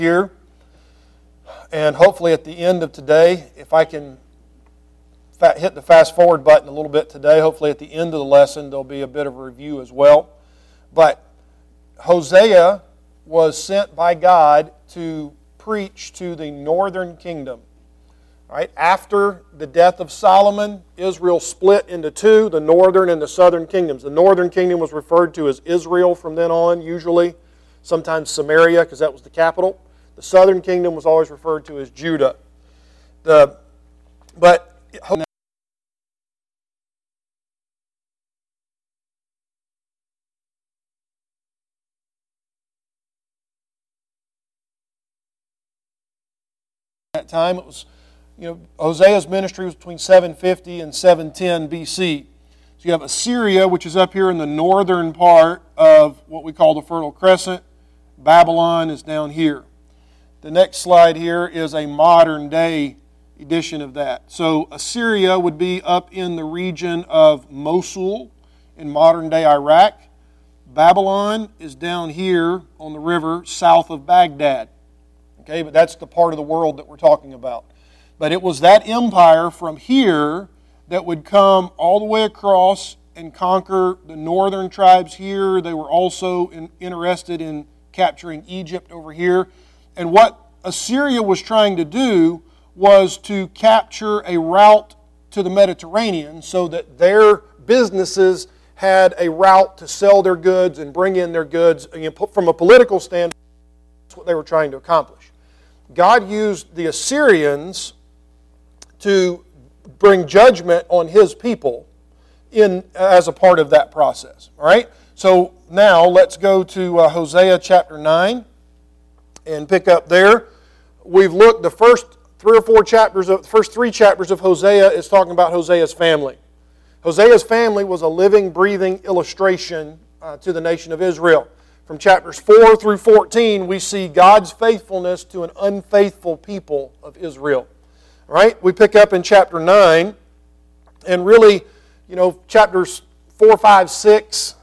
here, and hopefully at the end of today, if I can hit the fast forward button a little bit today, hopefully at the end of the lesson there'll be a bit of a review as well. But Hosea was sent by God to preach to the northern kingdom. All right, after the death of Solomon, Israel split into two, the northern and the southern kingdoms. The northern kingdom was referred to as Israel from then on, usually, sometimes Samaria, because that was the capital. The southern kingdom was always referred to as Judah. But at that time, it was, Hosea's ministry was between 750 and 710 BC. So you have Assyria, which is up here in the northern part of what we call the Fertile Crescent. Babylon is down here. The next slide here is a modern day edition of that. So Assyria would be up in the region of Mosul in modern day Iraq. Babylon is down here on the river south of Baghdad. Okay, but that's the part of the world that we're talking about. But it was that empire from here that would come all the way across and conquer the northern tribes here. They were also interested in capturing Egypt over here. And what Assyria was trying to do was to capture a route to the Mediterranean so that their businesses had a route to sell their goods and bring in their goods. From a political standpoint, that's what they were trying to accomplish. God used the Assyrians to bring judgment on His people as a part of that process. All right? So now let's go to Hosea chapter 9 and pick up there. We've looked the first first three chapters of Hosea is talking about Hosea's family. Hosea's family was a living, breathing illustration to the nation of Israel. From chapters 4 through 14, we see God's faithfulness to an unfaithful people of Israel. All right? We pick up in chapter 9, and really, chapters 4, 5, 6,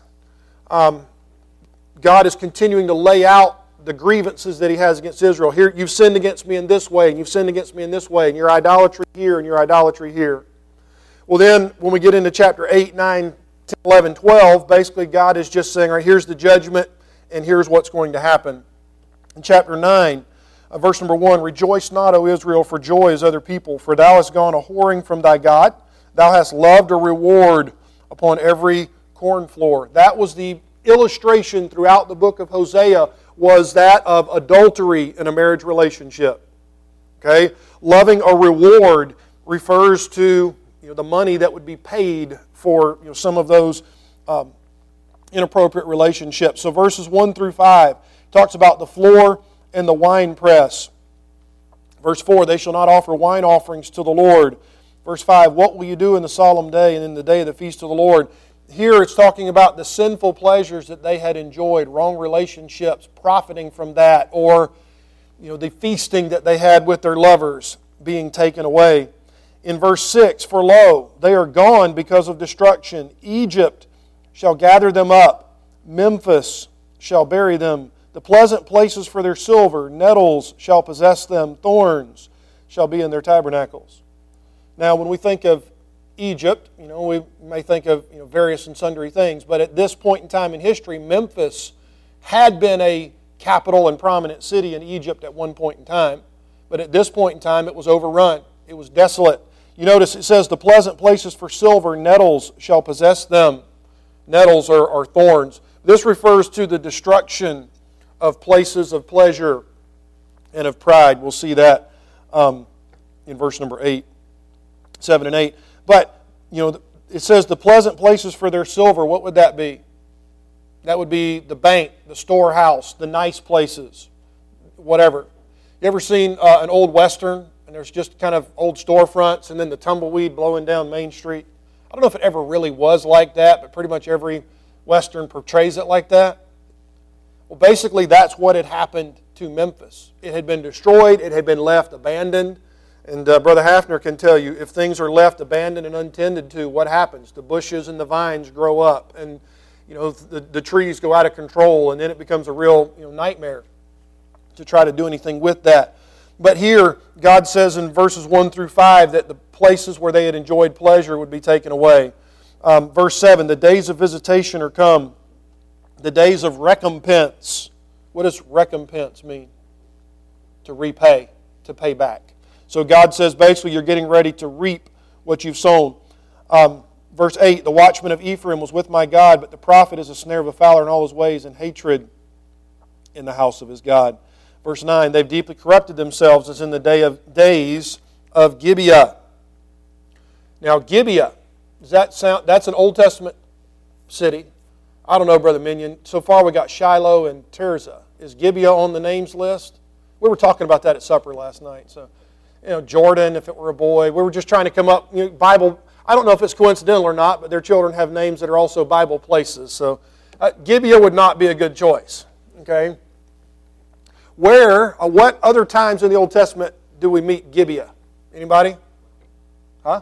God is continuing to lay out the grievances that He has against Israel. Here, you've sinned against me in this way, and you've sinned against me in this way, and your idolatry here, and your idolatry here. Well then, when we get into chapter 8, 9, 10, 11, 12, basically God is just saying, all right, here's the judgment, and here's what's going to happen. In chapter 9, verse number 1, Rejoice not, O Israel, for joy as other people, for thou hast gone a-whoring from thy God. Thou hast loved a reward upon every corn floor. That was the illustration throughout the book of Hosea, was that of adultery in a marriage relationship. Okay? Loving a reward refers to the money that would be paid for some of those inappropriate relationships. So verses 1 through 5 talks about the floor and the wine press. Verse 4, They shall not offer wine offerings to the Lord. Verse 5, What will you do in the solemn day and in the day of the feast of the Lord? Here it's talking about the sinful pleasures that they had enjoyed, wrong relationships, profiting from that, or the feasting that they had with their lovers being taken away. In verse 6, For lo, they are gone because of destruction. Egypt shall gather them up. Memphis shall bury them. The pleasant places for their silver, nettles shall possess them. Thorns shall be in their tabernacles. Now, when we think of Egypt, we may think of various and sundry things, but at this point in time in history, Memphis had been a capital and prominent city in Egypt at one point in time, but at this point in time it was overrun. It was desolate. You notice it says, The pleasant places for silver, nettles shall possess them. Nettles are thorns. This refers to the destruction of places of pleasure and of pride. We'll see that in verse number 7 and 8. But, it says the pleasant places for their silver. What would that be? That would be the bank, the storehouse, the nice places, whatever. You ever seen an old Western, and there's just kind of old storefronts, and then the tumbleweed blowing down Main Street? I don't know if it ever really was like that, but pretty much every Western portrays it like that. Well, basically, that's what had happened to Memphis. It had been destroyed. It had been left abandoned. And Brother Hafner can tell you, if things are left abandoned and untended to, what happens? The bushes and the vines grow up, and the trees go out of control, and then it becomes a real nightmare. to try to do anything with that. But here, God says in verses 1 through 5 that the places where they had enjoyed pleasure would be taken away. Verse 7, the days of visitation are come, the days of recompense. What does recompense mean? To repay, to pay back. So God says basically you're getting ready to reap what you've sown. Verse 8, the watchman of Ephraim was with my God, but the prophet is a snare of a fowler in all his ways, and hatred in the house of his God. Verse 9, they've deeply corrupted themselves as in the days of Gibeah. Now Gibeah, does that sound? That's an Old Testament city. I don't know, Brother Minion. So far we got Shiloh and Tirzah. Is Gibeah on the names list? We were talking about that at supper last night. So, Jordan, if it were a boy. We were just trying to come up, Bible. I don't know if it's coincidental or not, but their children have names that are also Bible places. So Gibeah would not be a good choice. Okay? What other times in the Old Testament do we meet Gibeah? Anybody? Huh?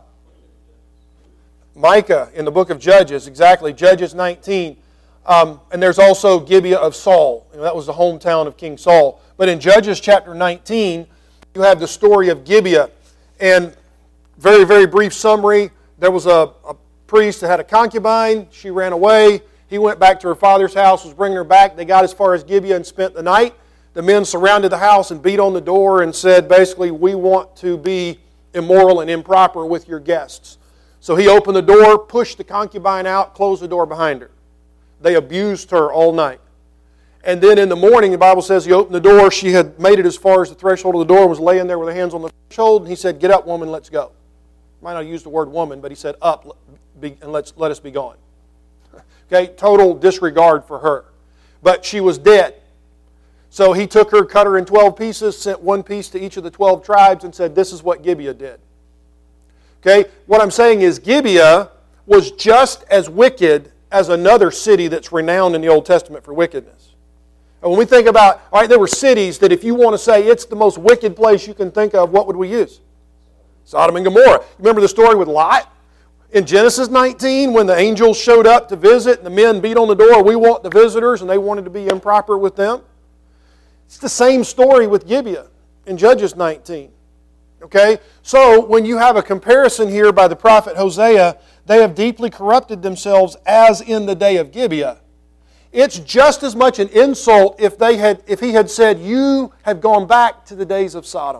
Micah in the book of Judges, exactly. Judges 19. And there's also Gibeah of Saul. That was the hometown of King Saul. But in Judges chapter 19, you have the story of Gibeah. And very, very brief summary. There was a priest that had a concubine. She ran away. He went back to her father's house, was bringing her back. They got as far as Gibeah and spent the night. The men surrounded the house and beat on the door and said, basically, we want to be immoral and improper with your guests. So he opened the door, pushed the concubine out, closed the door behind her. They abused her all night. And then in the morning, the Bible says he opened the door. She had made it as far as the threshold of the door, was laying there with her hands on the threshold, and he said, get up, woman, let's go. Might not use the word woman, but he said, up, and let us be gone. Okay, total disregard for her. But she was dead. So he took her, cut her in 12 pieces, sent one piece to each of the 12 tribes, and said, this is what Gibeah did. Okay, what I'm saying is Gibeah was just as wicked as another city that's renowned in the Old Testament for wickedness. And when we think about, all right, there were cities that if you want to say it's the most wicked place you can think of, what would we use? Sodom and Gomorrah. Remember the story with Lot? In Genesis 19, when the angels showed up to visit and the men beat on the door, we want the visitors, and they wanted to be improper with them. It's the same story with Gibeah in Judges 19. Okay? So, when you have a comparison here by the prophet Hosea, they have deeply corrupted themselves as in the day of Gibeah. It's just as much an insult if he had said, you have gone back to the days of Sodom.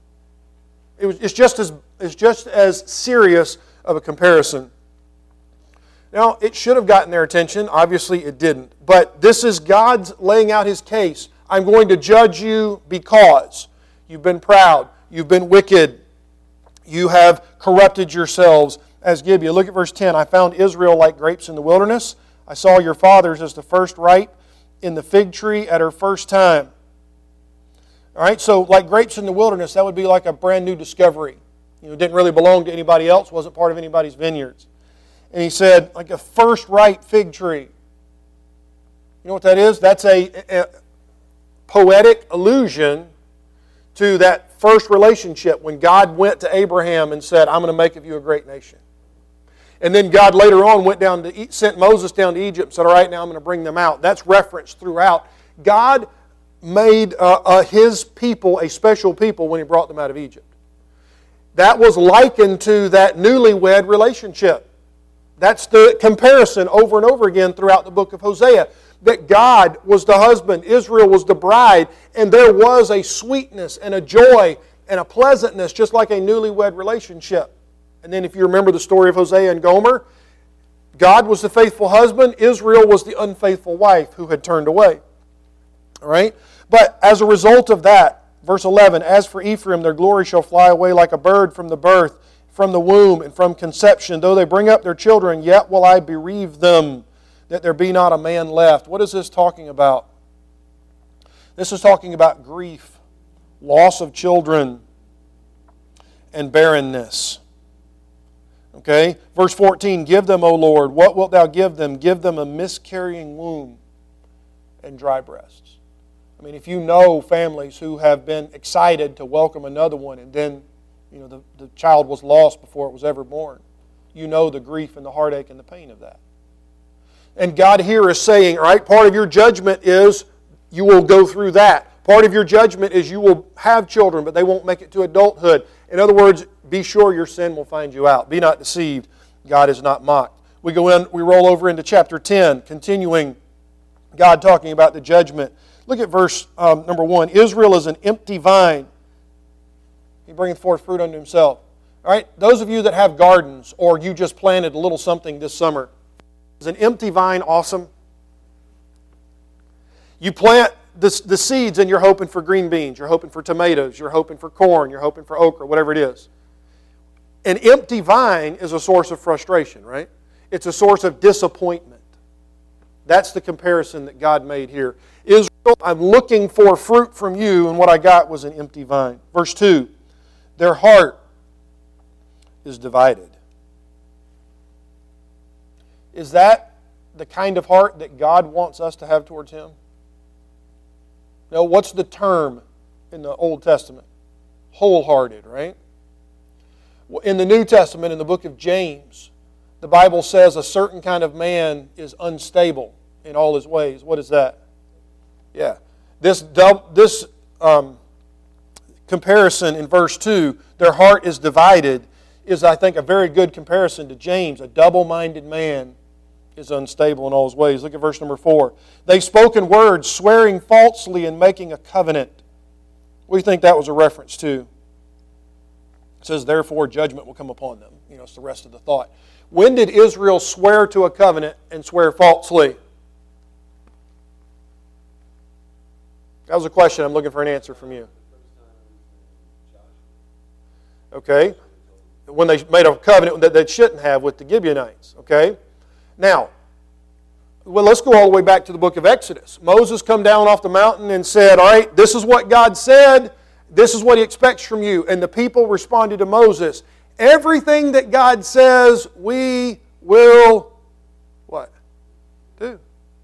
It's just as serious of a comparison. Now, it should have gotten their attention. Obviously, it didn't. But this is God's laying out His case. I'm going to judge you because you've been proud, you've been wicked, you have corrupted yourselves as Gibeah. Look at verse 10. I found Israel like grapes in the wilderness. I saw your fathers as the first ripe in the fig tree at her first time. All right, so like grapes in the wilderness, that would be like a brand new discovery. It didn't really belong to anybody else, wasn't part of anybody's vineyards. And he said, like a first ripe fig tree. You know what that is? That's a poetic allusion to that first relationship when God went to Abraham and said, I'm going to make of you a great nation. And then God later on sent Moses down to Egypt and said, all right, now I'm going to bring them out. That's referenced throughout. God made His people a special people when He brought them out of Egypt. That was likened to that newlywed relationship. That's the comparison over and over again throughout the book of Hosea. That God was the husband, Israel was the bride, and there was a sweetness and a joy and a pleasantness just like a newlywed relationship. And then if you remember the story of Hosea and Gomer, God was the faithful husband, Israel was the unfaithful wife who had turned away. All right? But as a result of that, verse 11, as for Ephraim, their glory shall fly away like a bird from the birth, from the womb, and from conception. Though they bring up their children, yet will I bereave them, that there be not a man left. What is this talking about? This is talking about grief, loss of children, and barrenness. Okay? Verse 14, give them, O Lord, what wilt thou give them? Give them a miscarrying womb and dry breasts. I mean, if you know families who have been excited to welcome another one and then the child was lost before it was ever born, you know the grief and the heartache and the pain of that. And God here is saying, all right, part of your judgment is you will go through that. Part of your judgment is you will have children, but they won't make it to adulthood. In other words, be sure your sin will find you out. Be not deceived. God is not mocked. We roll over into chapter 10, continuing God talking about the judgment. Look at verse number 1. Israel is an empty vine. He bringeth forth fruit unto himself. All right, those of you that have gardens or you just planted a little something this summer, is an empty vine awesome? You plant the seeds and you're hoping for green beans, you're hoping for tomatoes, you're hoping for corn, you're hoping for okra, whatever it is. An empty vine is a source of frustration, right? It's a source of disappointment. That's the comparison that God made here. Israel, I'm looking for fruit from you, and what I got was an empty vine. Verse 2, their heart is divided. Is that the kind of heart that God wants us to have towards Him? No, what's the term in the Old Testament? Wholehearted, right? In the New Testament, in the book of James, the Bible says a certain kind of man is unstable in all his ways. What is that? Yeah. This comparison in verse 2, their heart is divided, is, I think, a very good comparison to James. A double-minded man is unstable in all his ways. Look at verse number 4. They've spoken words, swearing falsely and making a covenant. What do you think that was a reference to? It says, therefore, judgment will come upon them. It's the rest of the thought. When did Israel swear to a covenant and swear falsely? That was a question. I'm looking for an answer from you. Okay. When they made a covenant that they shouldn't have with the Gibeonites. Okay. Now, let's go all the way back to the book of Exodus. Moses come down off the mountain and said, all right, this is what God said. This is what He expects from you. And the people responded to Moses, everything that God says, we will, what? Do.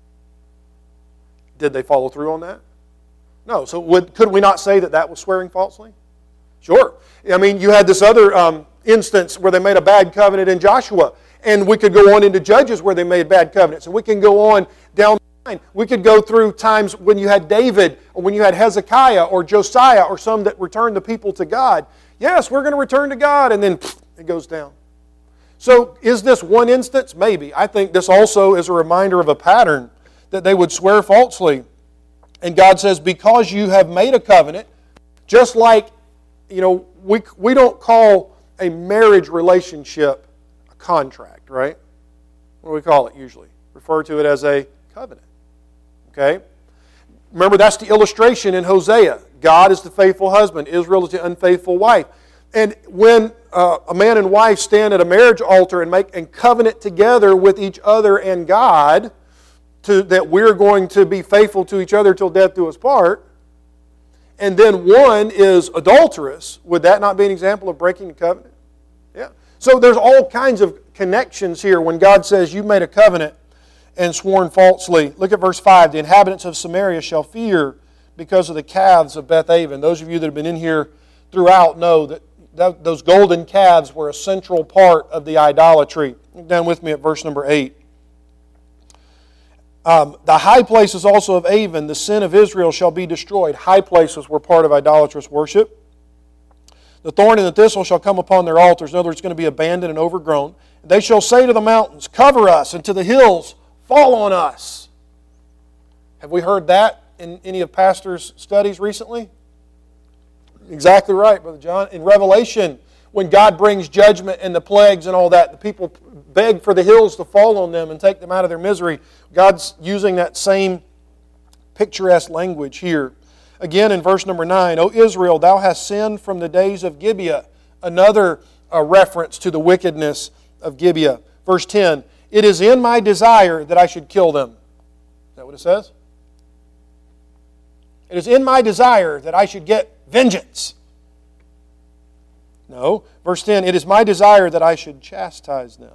Did they follow through on that? No. So could we not say that was swearing falsely? Sure. I mean, you had this other instance where they made a bad covenant in Joshua. And we could go on into Judges where they made bad covenants. And we can go on down the line. We could go through times when you had David, or when you had Hezekiah, or Josiah, or some that returned the people to God. Yes, we're going to return to God, and then it goes down. So is this one instance? Maybe. I think this also is a reminder of a pattern that they would swear falsely. And God says, because you have made a covenant, just like, we don't call a marriage relationship a contract, right? What do we call it usually? Refer to it as a covenant. Okay? Remember, that's the illustration in Hosea. God is the faithful husband. Israel is the unfaithful wife. And when a man and wife stand at a marriage altar and covenant together with each other and God, that we're going to be faithful to each other till death do us part, and then one is adulterous, would that not be an example of breaking a covenant? Yeah. So there's all kinds of connections here when God says, you made a covenant and sworn falsely. Look at verse 5. The inhabitants of Samaria shall fear because of the calves of Beth-aven. Those of you that have been in here throughout know that those golden calves were a central part of the idolatry. Look down with me at verse number 8. The high places also of Aven, the sin of Israel, shall be destroyed. High places were part of idolatrous worship. The thorn and the thistle shall come upon their altars. In other words, it's going to be abandoned and overgrown. They shall say to the mountains, cover us, and to the hills, fall on us. Have we heard that in any of Pastor's studies recently? Exactly right, Brother John. In Revelation, when God brings judgment and the plagues and all that, the people beg for the hills to fall on them and take them out of their misery. God's using that same picturesque language here. Again in verse number 9, O Israel, thou hast sinned from the days of Gibeah. Another reference to the wickedness of Gibeah. Verse 10, it is in my desire that I should kill them. Is that what it says? It is in my desire that I should get vengeance. No. Verse 10, it is my desire that I should chastise them.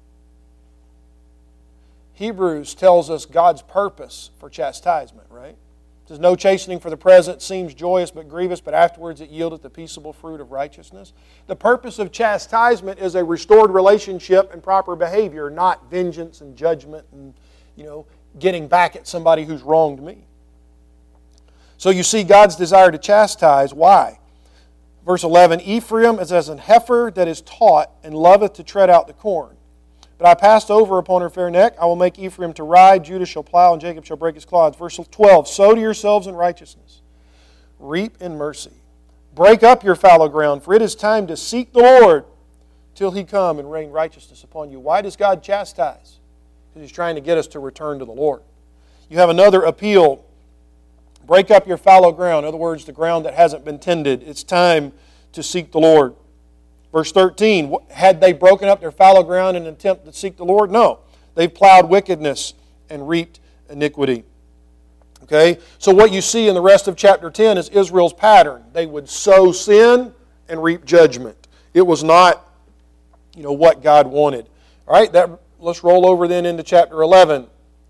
Hebrews tells us God's purpose for chastisement, right? It says, no chastening for the present seems joyous but grievous, but afterwards it yieldeth the peaceable fruit of righteousness. The purpose of chastisement is a restored relationship and proper behavior, not vengeance and judgment and, getting back at somebody who's wronged me. So you see God's desire to chastise. Why? Verse 11, Ephraim is as an heifer that is taught and loveth to tread out the corn. But I passed over upon her fair neck. I will make Ephraim to ride. Judah shall plow, and Jacob shall break his clods. Verse 12, sow to yourselves in righteousness. Reap in mercy. Break up your fallow ground, for it is time to seek the Lord till He come and rain righteousness upon you. Why does God chastise? Because He's trying to get us to return to the Lord. You have another appeal. Break up your fallow ground. In other words, the ground that hasn't been tended. It's time to seek the Lord. Verse 13, had they broken up their fallow ground in an attempt to seek the Lord? No. They've plowed wickedness and reaped iniquity. Okay? So what you see in the rest of chapter 10 is Israel's pattern. They would sow sin and reap judgment. It was not, what God wanted. All right, let's roll over then into chapter 11.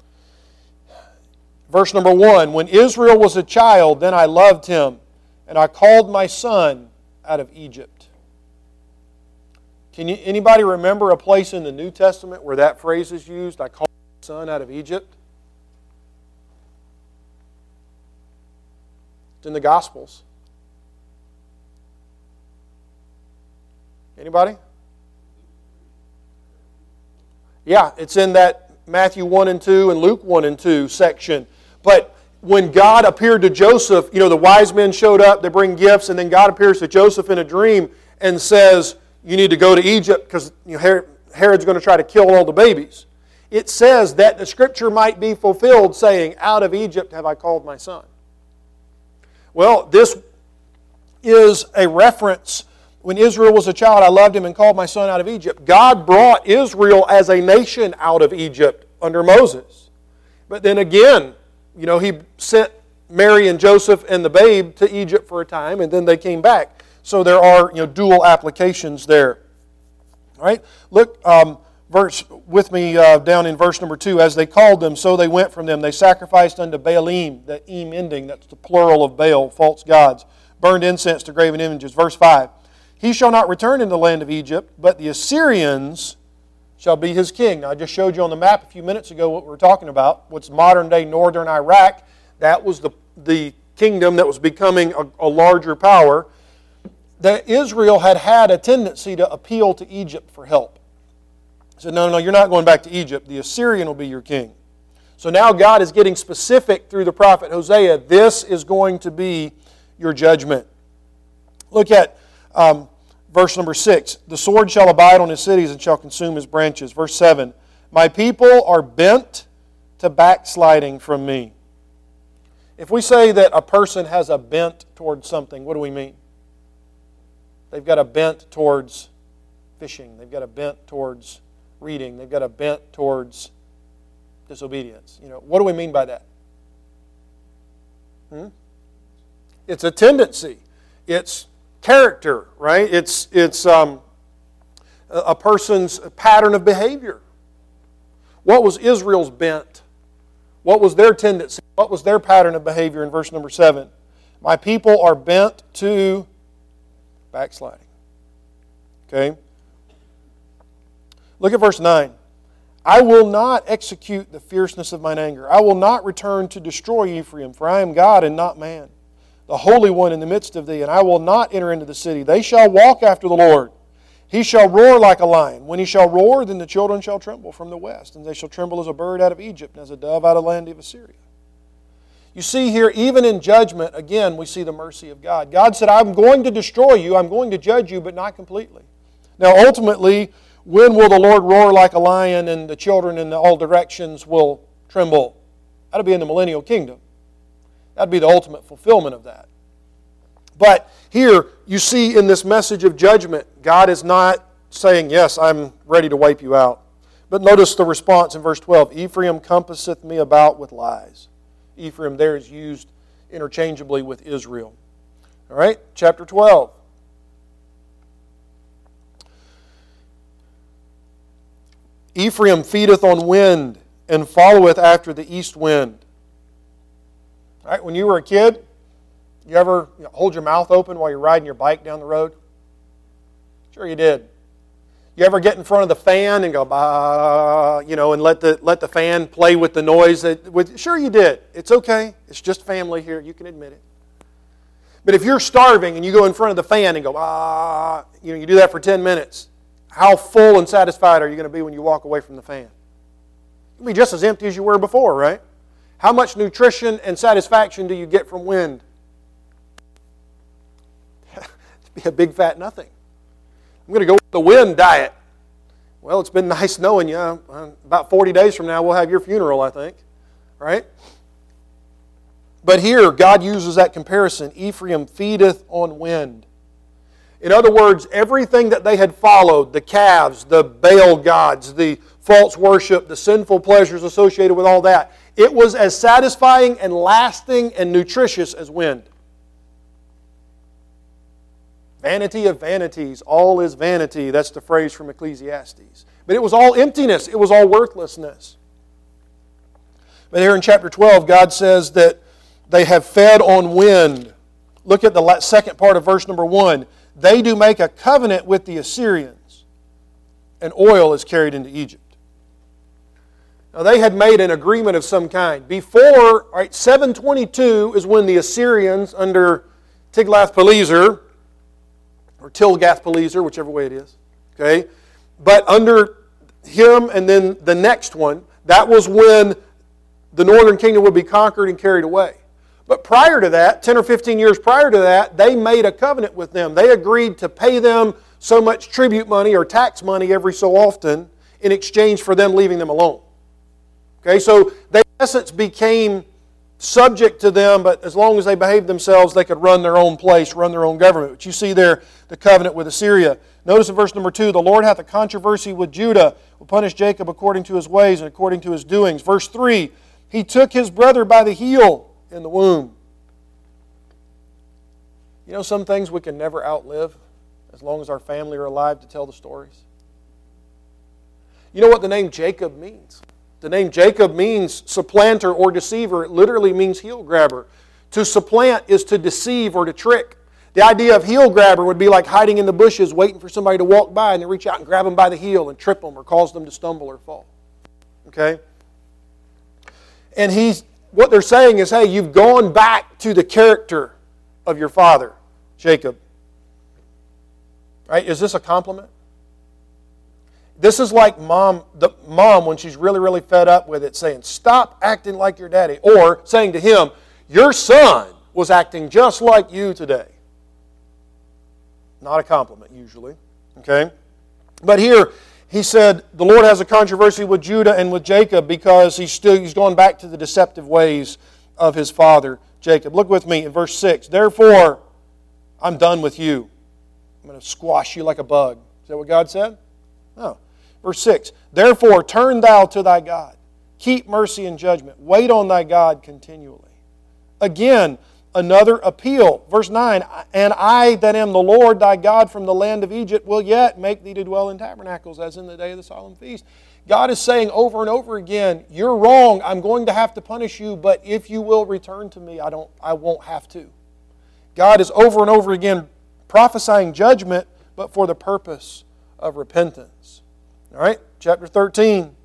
Verse number 1, when Israel was a child, then I loved him, and I called my son out of Egypt. Anybody remember a place in the New Testament where that phrase is used? I called my son out of Egypt. It's in the Gospels. Anybody? Yeah, it's in that Matthew 1 and 2 and Luke 1 and 2 section. But when God appeared to Joseph, the wise men showed up, they bring gifts, and then God appears to Joseph in a dream and says, you need to go to Egypt because Herod's going to try to kill all the babies. It says that the Scripture might be fulfilled, saying, out of Egypt have I called my son. Well, this is a reference. When Israel was a child, I loved him and called my son out of Egypt. God brought Israel as a nation out of Egypt under Moses. But then again, He sent Mary and Joseph and the babe to Egypt for a time, and then they came back. So there are dual applications there. All right, look with me down in verse number 2. As they called them, so they went from them. They sacrificed unto Baalim, the im ending, that's the plural of Baal, false gods. Burned incense to graven images. Verse 5. He shall not return in the land of Egypt, but the Assyrians shall be his king. Now, I just showed you on the map a few minutes ago what we were talking about. What's modern-day northern Iraq. That was the kingdom that was becoming a larger power. That Israel had a tendency to appeal to Egypt for help. He said, no, you're not going back to Egypt. The Assyrian will be your king. So now God is getting specific through the prophet Hosea. This is going to be your judgment. Look at verse number 6. The sword shall abide on his cities and shall consume his branches. Verse 7. My people are bent to backsliding from me. If we say that a person has a bent towards something, what do we mean? They've got a bent towards fishing. They've got a bent towards reading. They've got a bent towards disobedience. What do we mean by that? It's a tendency. It's character, right? It's a person's pattern of behavior. What was Israel's bent? What was their tendency? What was their pattern of behavior in verse number 7? My people are bent to backsliding. Okay? Look at verse 9. I will not execute the fierceness of mine anger. I will not return to destroy Ephraim, for I am God and not man, the Holy One in the midst of thee, and I will not enter into the city. They shall walk after the Lord. He shall roar like a lion. When he shall roar, then the children shall tremble from the west, and they shall tremble as a bird out of Egypt, and as a dove out of the land of Assyria. You see here, even in judgment, again, we see the mercy of God. God said, I'm going to destroy you, I'm going to judge you, but not completely. Now, ultimately, when will the Lord roar like a lion and the children in all directions will tremble? That'll be in the millennial kingdom. That'd be the ultimate fulfillment of that. But here, you see in this message of judgment, God is not saying, yes, I'm ready to wipe you out. But notice the response in verse 12. Ephraim compasseth me about with lies. Ephraim there is used interchangeably with Israel. All right, chapter 12. Ephraim feedeth on wind and followeth after the east wind. All right, when you were a kid, you ever hold your mouth open while you're riding your bike down the road? Sure you did. You ever get in front of the fan and go, bah, and let the fan play with the noise? Sure you did. It's okay. It's just family here. You can admit it. But if you're starving and you go in front of the fan and go, ah, you do that for 10 minutes, how full and satisfied are you going to be when you walk away from the fan? You'll be just as empty as you were before, right? How much nutrition and satisfaction do you get from wind? It'd be a big fat nothing. I'm going to go with the wind diet. Well, it's been nice knowing you. About 40 days from now, we'll have your funeral, I think. Right? But here, God uses that comparison. Ephraim feedeth on wind. In other words, everything that they had followed, the calves, the Baal gods, the false worship, the sinful pleasures associated with all that, it was as satisfying and lasting and nutritious as wind. Vanity of vanities, all is vanity. That's the phrase from Ecclesiastes. But it was all emptiness. It was all worthlessness. But here in chapter 12, God says that they have fed on wind. Look at the second part of verse number 1. They do make a covenant with the Assyrians, and oil is carried into Egypt. Now they had made an agreement of some kind. Before, 722 is when the Assyrians under Tiglath-Pileser, or Tilgath-Pileser, whichever way it is. Okay? But under him and then the next one, that was when the northern kingdom would be conquered and carried away. But prior to that, 10 or 15 years prior to that, they made a covenant with them. They agreed to pay them so much tribute money or tax money every so often in exchange for them leaving them alone. Okay, so they in essence became subject to them, but as long as they behaved themselves, they could run their own place, run their own government. But you see there the covenant with Assyria. Notice in verse number 2, the Lord hath a controversy with Judah, will punish Jacob according to his ways and according to his doings. Verse 3, he took his brother by the heel in the womb. You know some things we can never outlive as long as our family are alive to tell the stories? You know what the name Jacob means? The name Jacob means supplanter or deceiver. It literally means heel grabber. To supplant is to deceive or to trick. The idea of heel grabber would be like hiding in the bushes waiting for somebody to walk by and then reach out and grab them by the heel and trip them or cause them to stumble or fall. Okay? And what they're saying is, hey, you've gone back to the character of your father, Jacob. Right? Is this a compliment? This is like the mom when she's really, really fed up with it, saying, stop acting like your daddy. Or saying to him, your son was acting just like you today. Not a compliment, usually. Okay? But here, he said, the Lord has a controversy with Judah and with Jacob because he's gone back to the deceptive ways of his father, Jacob. Look with me in verse 6. Therefore, I'm done with you. I'm going to squash you like a bug. Is that what God said? No. Verse 6. Therefore, turn thou to thy God. Keep mercy and judgment. Wait on thy God continually. Again, another appeal. Verse 9. And I that am the Lord thy God from the land of Egypt will yet make thee to dwell in tabernacles as in the day of the solemn feast. God is saying over and over again, you're wrong. I'm going to have to punish you, but if you will return to me, I won't have to. God is over and over again prophesying judgment, but for the purpose of repentance. All right, chapter 13.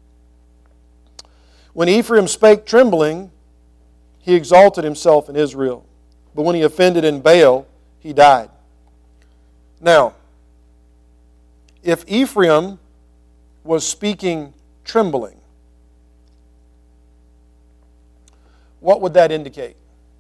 When Ephraim spake trembling, he exalted himself in Israel. But when he offended in Baal, he died. Now, if Ephraim was speaking trembling, what would that indicate?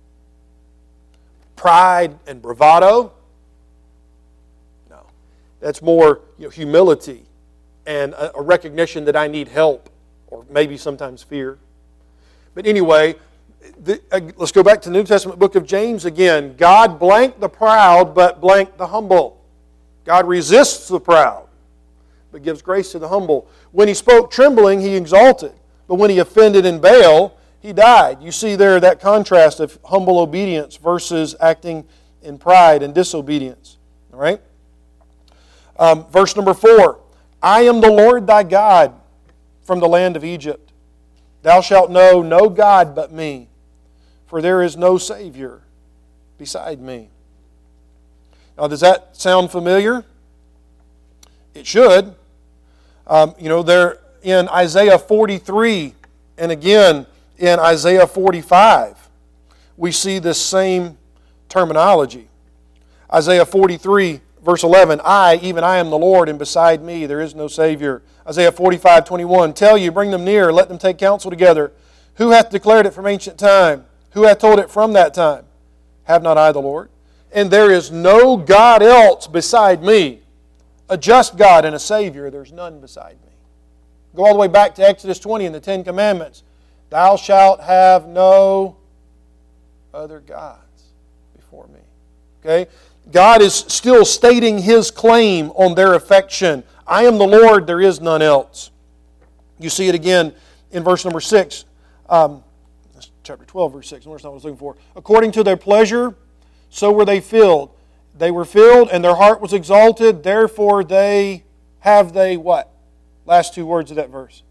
Pride and bravado? No. That's more humility and a recognition that I need help, or maybe sometimes fear. But anyway, let's go back to the New Testament book of James again. God blank the proud, but blank the humble. God resists the proud, but gives grace to the humble. When he spoke trembling, he exalted. But when he offended in Baal, he died. You see there that contrast of humble obedience versus acting in pride and disobedience. All right? Verse number 4. I am the Lord thy God from the land of Egypt. Thou shalt know no God but me, for there is no Savior beside me. Now, does that sound familiar? It should. They're in Isaiah 43 and again in Isaiah 45. We see this same terminology. Isaiah 43, verse 11, I, even I am the Lord, and beside me there is no Savior. Isaiah 45:21, tell you, bring them near, let them take counsel together. Who hath declared it from ancient time? Who hath told it from that time? Have not I the Lord? And there is no God else beside me. A just God and a Savior, there's none beside me. Go all the way back to Exodus 20 and the Ten Commandments. Thou shalt have no other gods before me. Okay? God is still stating His claim on their affection. I am the Lord, there is none else. You see it again in verse number 6. Chapter 12, verse 6. That's not what I was looking for. According to their pleasure, so were they filled. They were filled, and their heart was exalted. Therefore, they what? Last two words of that verse.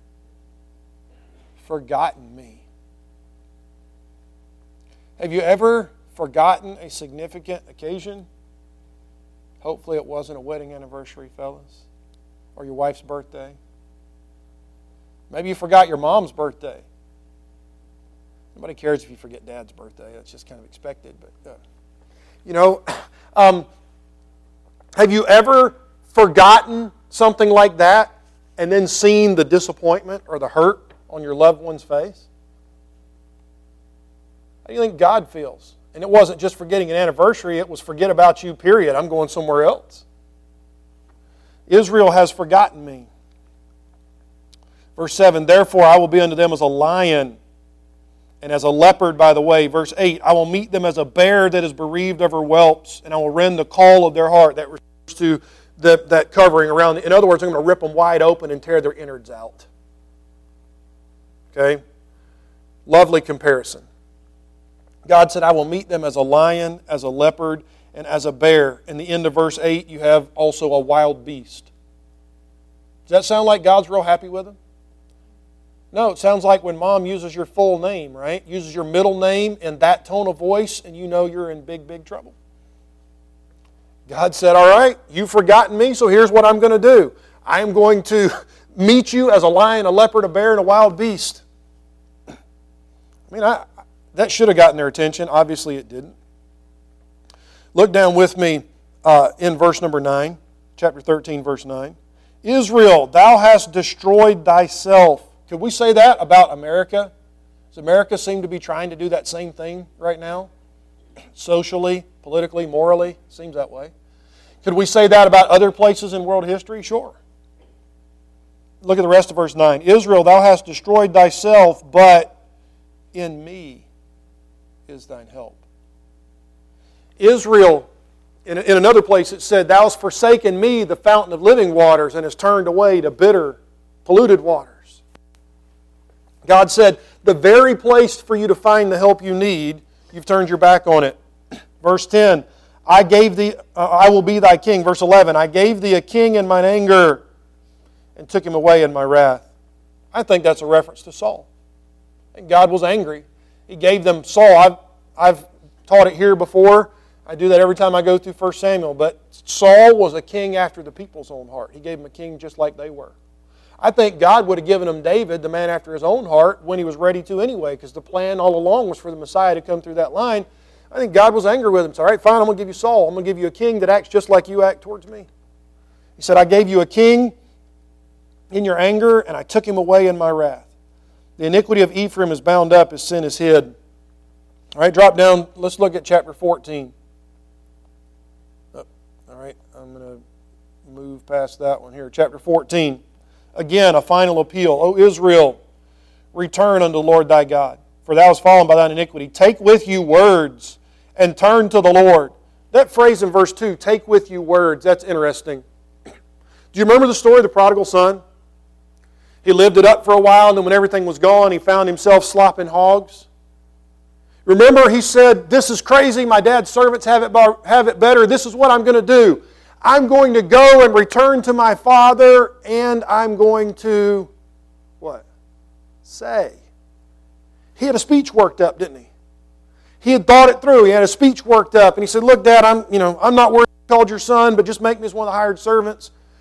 Forgotten me. Have you ever forgotten a significant occasion? Hopefully it wasn't a wedding anniversary, fellas, or your wife's birthday. Maybe you forgot your mom's birthday. Nobody cares if you forget Dad's birthday. That's just kind of expected. But have you ever forgotten something like that and then seen the disappointment or the hurt on your loved one's face? How do you think God feels? And it wasn't just forgetting an anniversary, it was forget about you, period. I'm going somewhere else. Israel has forgotten me. Verse 7, therefore I will be unto them as a lion and as a leopard by the way. Verse 8, I will meet them as a bear that is bereaved of her whelps, and I will rend the caul of their heart. That refers to that covering around. In other words, I'm going to rip them wide open and tear their innards out. Okay? Lovely comparison. God said, I will meet them as a lion, as a leopard, and as a bear. In the end of verse 8, you have also a wild beast. Does that sound like God's real happy with them? No, it sounds like when mom uses your full name, right? Uses your middle name in that tone of voice, and you know you're in big, big trouble. God said, all right, you've forgotten me, so here's what I'm going to do. I am going to meet you as a lion, a leopard, a bear, and a wild beast. That should have gotten their attention. Obviously it didn't. Look down with me in verse number 9, chapter 13, verse 9. Israel, thou hast destroyed thyself. Could we say that about America? Does America seem to be trying to do that same thing right now? Socially, politically, morally? Seems that way. Could we say that about other places in world history? Sure. Look at the rest of verse 9. Israel, thou hast destroyed thyself, but in me is thine help. Israel, in another place it said, thou hast forsaken me, the fountain of living waters, and hast turned away to bitter, polluted waters. God said, the very place for you to find the help you need, you've turned your back on it. Verse 10, I will be thy king. Verse 11, I gave thee a king in mine anger and took him away in my wrath. I think that's a reference to Saul. And God was angry. He gave them Saul. I've taught it here before. I do that every time I go through 1 Samuel. But Saul was a king after the people's own heart. He gave them a king just like they were. I think God would have given him David, the man after His own heart, when he was ready to anyway, because the plan all along was for the Messiah to come through that line. I think God was angry with him. So, all right, fine, I'm going to give you Saul. I'm going to give you a king that acts just like you act towards me. He said, I gave you a king in your anger, and I took him away in my wrath. The iniquity of Ephraim is bound up, his sin is hid. All right, drop down. Let's look at chapter 14. All right, I'm going to move past that one here. Chapter 14. Again, a final appeal. O Israel, return unto the Lord thy God, for thou hast fallen by thine iniquity. Take with you words and turn to the Lord. That phrase in verse 2, take with you words, that's interesting. Do you remember the story of the prodigal son? He lived it up for a while, and then when everything was gone, he found himself slopping hogs. Remember, he said, this is crazy, my dad's servants have it better, this is what I'm going to do. I'm going to go and return to my father, and I'm going to, what? Say. He had a speech worked up, didn't he? He had thought it through. He had a speech worked up, and he said, look, Dad, I'm not worried you called your son, but just make me as one of the hired servants.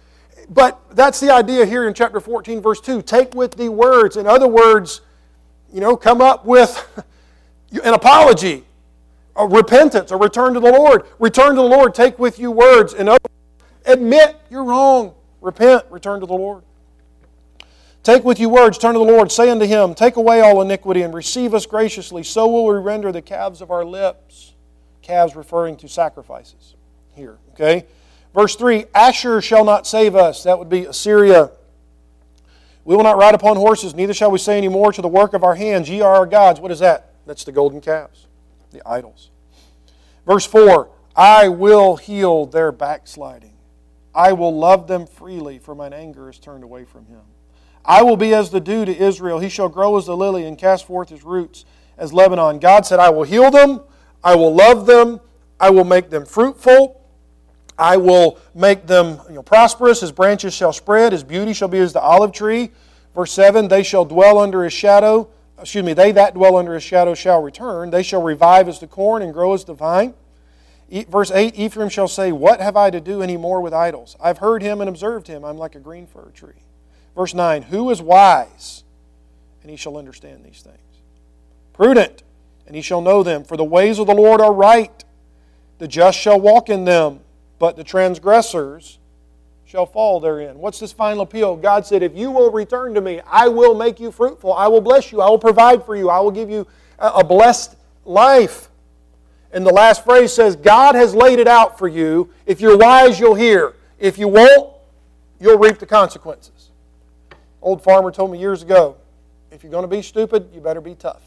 But that's the idea here in chapter 14, verse 2. Take with thee words. In other words, come up with an apology, a repentance, a return to the Lord. Return to the Lord, take with you words. In other words, admit you're wrong. Repent, return to the Lord. Take with you words, turn to the Lord, say unto Him, take away all iniquity and receive us graciously, so will we render the calves of our lips. Calves referring to sacrifices here, okay? Verse 3, Asher shall not save us. That would be Assyria. We will not ride upon horses, neither shall we say any more to the work of our hands, ye are our gods. What is that? That's the golden calves, the idols. Verse 4, I will heal their backsliding. I will love them freely, for mine anger is turned away from him. I will be as the dew to Israel. He shall grow as the lily and cast forth his roots as Lebanon. God said, I will heal them. I will love them. I will make them fruitful. I will make them prosperous. His branches shall spread. His beauty shall be as the olive tree. Verse 7, they shall dwell under his shadow. They that dwell under his shadow shall return. They shall revive as the corn and grow as the vine. Verse 8, Ephraim shall say, what have I to do any more with idols? I've heard him and observed him. I'm like a green fir tree. Verse 9, who is wise? And he shall understand these things. Prudent, and he shall know them. For the ways of the Lord are right. The just shall walk in them, but the transgressors shall fall therein. What's this final appeal? God said, if you will return to me, I will make you fruitful. I will bless you. I will provide for you. I will give you a blessed life. And the last phrase says, God has laid it out for you. If you're wise, you'll hear. If you won't, you'll reap the consequences. Old farmer told me years ago, if you're going to be stupid, you better be tough.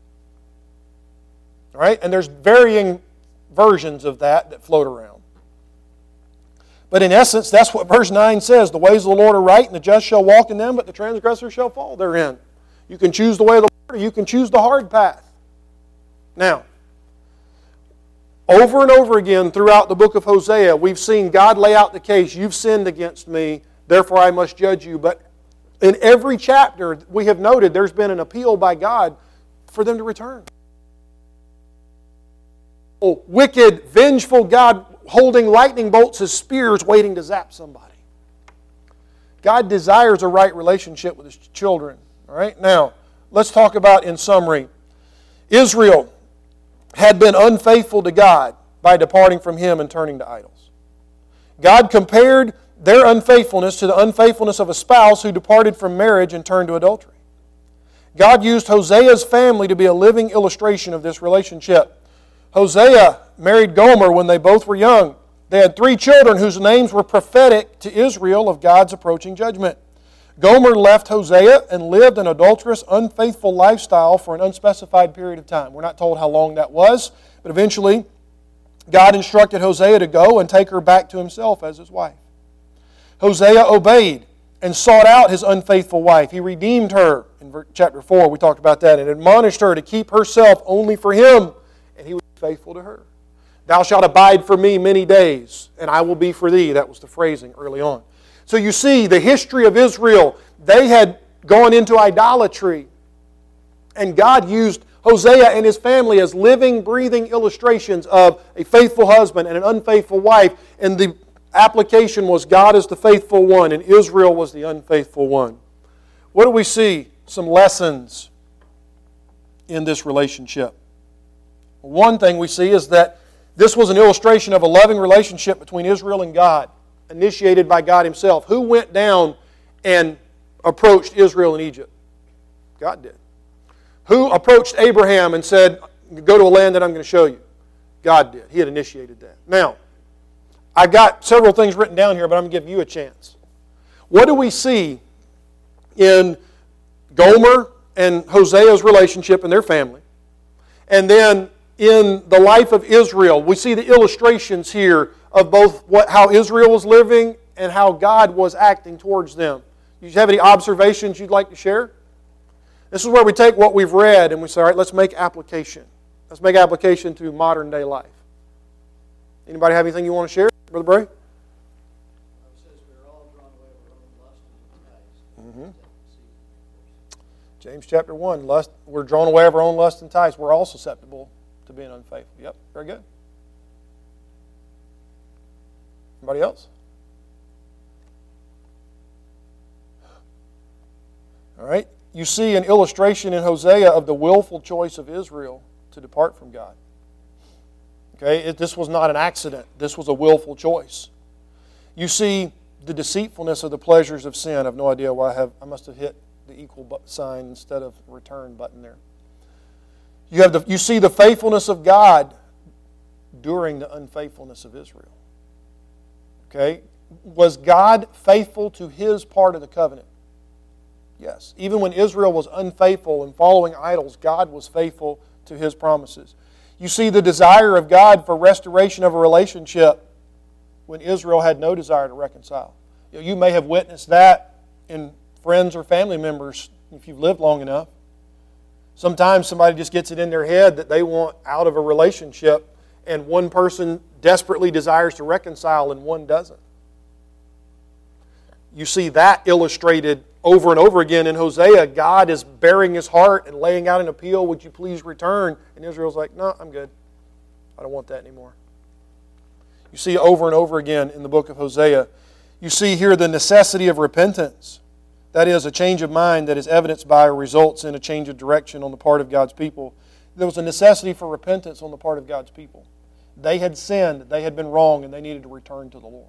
All right? And there's varying versions of that float around. But in essence, that's what verse 9 says. The ways of the Lord are right, and the just shall walk in them, but the transgressor shall fall therein. You can choose the way of the Lord, or you can choose the hard path. Now, over and over again throughout the book of Hosea, we've seen God lay out the case. You've sinned against me, therefore I must judge you. But in every chapter, we have noted there's been an appeal by God for them to return. Oh, wicked, vengeful God holding lightning bolts as spears waiting to zap somebody. God desires a right relationship with His children. All right? Now, let's talk about in summary. Israel had been unfaithful to God by departing from Him and turning to idols. God compared their unfaithfulness to the unfaithfulness of a spouse who departed from marriage and turned to adultery. God used Hosea's family to be a living illustration of this relationship. Hosea married Gomer when they both were young. They had 3 children whose names were prophetic to Israel of God's approaching judgment. Gomer left Hosea and lived an adulterous, unfaithful lifestyle for an unspecified period of time. We're not told how long that was, but eventually God instructed Hosea to go and take her back to himself as his wife. Hosea obeyed and sought out his unfaithful wife. He redeemed her. In chapter 4 we talked about that, and admonished her to keep herself only for him, and he was faithful to her. Thou shalt abide for me many days, and I will be for thee. That was the phrasing early on. So you see, the history of Israel, they had gone into idolatry. And God used Hosea and his family as living, breathing illustrations of a faithful husband and an unfaithful wife. And the application was God is the faithful one and Israel was the unfaithful one. What do we see? Some lessons in this relationship. One thing we see is that this was an illustration of a loving relationship between Israel and God, initiated by God Himself. Who went down and approached Israel and Egypt? God did. Who approached Abraham and said, go to a land that I'm going to show you? God did. He had initiated that. Now, I got several things written down here, but I'm going to give you a chance. What do we see in Gomer and Hosea's relationship and their family? And then in the life of Israel, we see the illustrations here of both how Israel was living and how God was acting towards them. Do you have any observations you'd like to share? This is where we take what we've read and we say, all right, let's make application. Let's make application to modern day life. Anybody have anything you want to share, Brother Bray? It says we're all drawn away of our own lust and ties. James chapter 1, we're drawn away of our own lust and ties. We're all susceptible to being unfaithful. Yep, very good. Anybody else? Right? You see an illustration in Hosea of the willful choice of Israel to depart from God. Okay? This was not an accident. This was a willful choice. You see the deceitfulness of the pleasures of sin. I have no idea why I must have hit the equal sign instead of return button there. You see the faithfulness of God during the unfaithfulness of Israel. Okay? Was God faithful to His part of the covenant? Yes. Even when Israel was unfaithful and following idols, God was faithful to His promises. You see the desire of God for restoration of a relationship when Israel had no desire to reconcile. You may have witnessed that in friends or family members if you've lived long enough. Sometimes somebody just gets it in their head that they want out of a relationship, and one person desperately desires to reconcile and one doesn't. You see that illustrated over and over again in Hosea. God is bearing His heart and laying out an appeal, would you please return? And Israel's like, no, I'm good. I don't want that anymore. You see over and over again in the book of Hosea. You see here the necessity of repentance. That is, a change of mind that is evidenced by or results in a change of direction on the part of God's people. There was a necessity for repentance on the part of God's people. They had sinned, they had been wrong, and they needed to return to the Lord.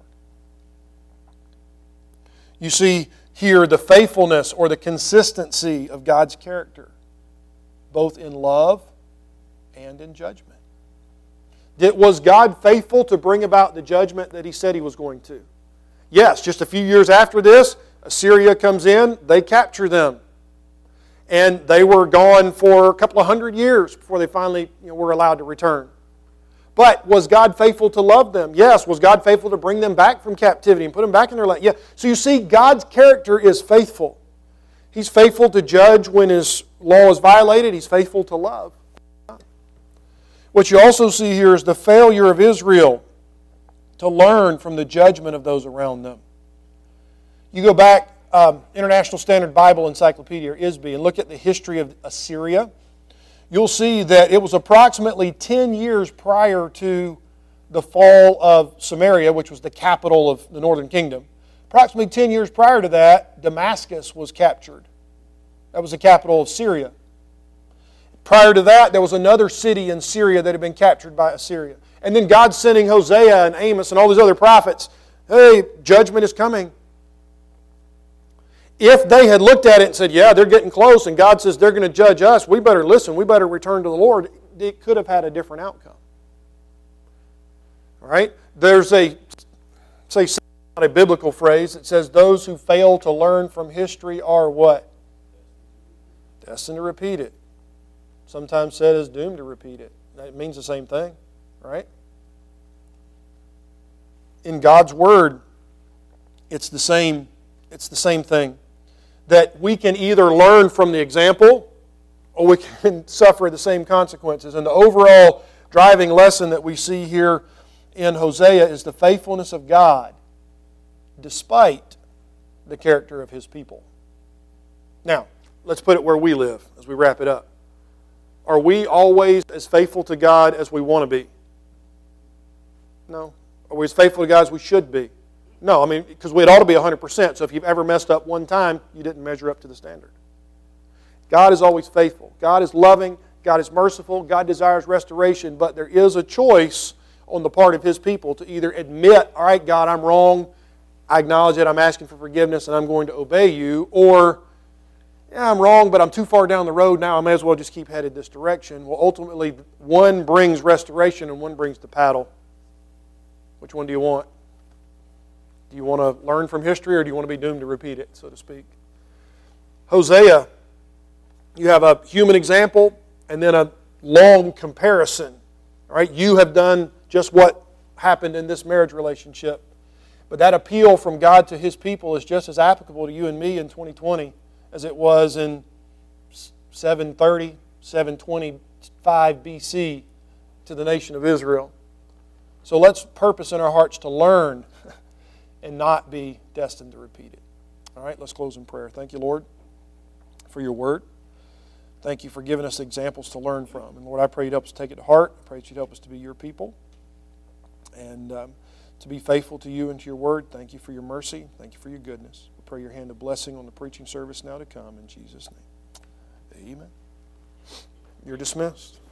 You see here the faithfulness or the consistency of God's character, both in love and in judgment. Was God faithful to bring about the judgment that He said He was going to? Yes, just a few years after this, Assyria comes in, they capture them. And they were gone for a couple of 100 years before they finally were allowed to return. But was God faithful to love them? Yes. Was God faithful to bring them back from captivity and put them back in their land? Yeah. So you see, God's character is faithful. He's faithful to judge when His law is violated. He's faithful to love. What you also see here is the failure of Israel to learn from the judgment of those around them. You go back, International Standard Bible Encyclopedia, or ISBE, and look at the history of Assyria. You'll see that it was approximately 10 years prior to the fall of Samaria, which was the capital of the northern kingdom. Approximately 10 years prior to that, Damascus was captured. That was the capital of Syria. Prior to that, there was another city in Syria that had been captured by Assyria. And then God sending Hosea and Amos and all these other prophets, hey, judgment is coming. If they had looked at it and said, yeah, they're getting close, and God says they're going to judge us, we better listen, we better return to the Lord, it could have had a different outcome. All right? There's not a biblical phrase that says those who fail to learn from history are what? Destined to repeat it. Sometimes said as doomed to repeat it. It means the same thing, right? In God's Word, it's the same thing. That we can either learn from the example or we can suffer the same consequences. And the overall driving lesson that we see here in Hosea is the faithfulness of God despite the character of His people. Now, let's put it where we live as we wrap it up. Are we always as faithful to God as we want to be? No. Are we as faithful to God as we should be? No, I mean, because it ought to be 100%. So if you've ever messed up one time, you didn't measure up to the standard. God is always faithful. God is loving. God is merciful. God desires restoration. But there is a choice on the part of His people to either admit, all right, God, I'm wrong. I acknowledge it. I'm asking for forgiveness and I'm going to obey You. Or, yeah, I'm wrong, but I'm too far down the road now. I may as well just keep headed this direction. Well, ultimately, one brings restoration and one brings the paddle. Which one do you want? Do you want to learn from history or do you want to be doomed to repeat it, so to speak? Hosea, you have a human example and then a long comparison. All right? You have done just what happened in this marriage relationship. But that appeal from God to His people is just as applicable to you and me in 2020 as it was in 730, 725 BC to the nation of Israel. So let's purpose in our hearts to learn and not be destined to repeat it. All right, let's close in prayer. Thank You, Lord, for Your Word. Thank You for giving us examples to learn from. And Lord, I pray You'd help us take it to heart. I pray that You'd help us to be Your people and to be faithful to You and to Your Word. Thank You for Your mercy. Thank You for Your goodness. pray your hand of blessing on the preaching service now to come in Jesus' name. Amen. You're dismissed.